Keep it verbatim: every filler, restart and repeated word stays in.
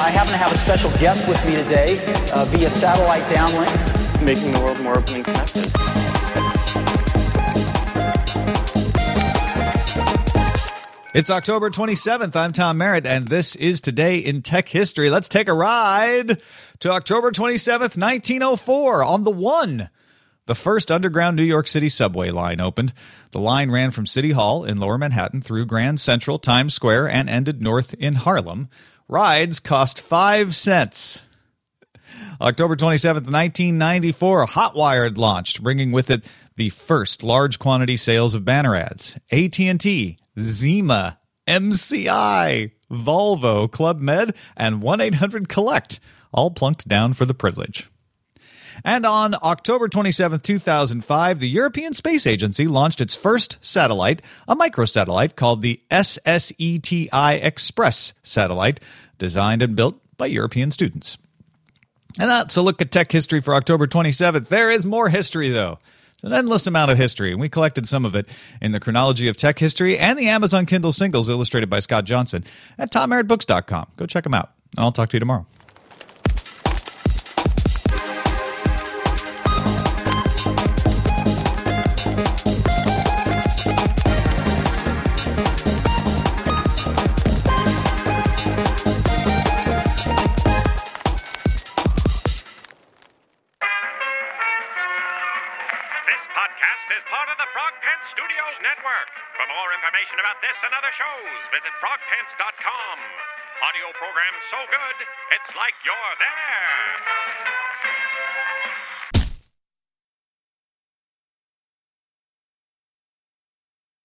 I happen to have a special guest with me today uh, via satellite downlink. Making the world more open and connected. It's October twenty-seventh. I'm Tom Merritt, and this is Today in Tech History. Let's take a ride to October twenty-seventh, nineteen oh four, on the One. The first underground New York City subway line opened. The line ran from City Hall in Lower Manhattan through Grand Central, Times Square, and ended north in Harlem. Rides cost five cents. October twenty-seventh, nineteen ninety-four, Hotwired launched, bringing with it the first large quantity sales of banner ads. A T and T, Zima, M C I, Volvo, Club Med, and one eight hundred collect all plunked down for the privilege. And on October twenty-seventh, two thousand five, the European Space Agency launched its first satellite, a microsatellite called the S S E T I Express satellite, designed and built by European students. And that's a look at tech history for October twenty-seventh. There is more history, though. It's an endless amount of history, and we collected some of it in the Chronology of Tech History and the Amazon Kindle singles illustrated by Scott Johnson at tom merritt books dot com. Go check them out, and I'll talk to you tomorrow. Is part of the Frog Pants Studios network. For more information about this and other shows, visit frog pants dot com. Audio program so good, it's like you're there.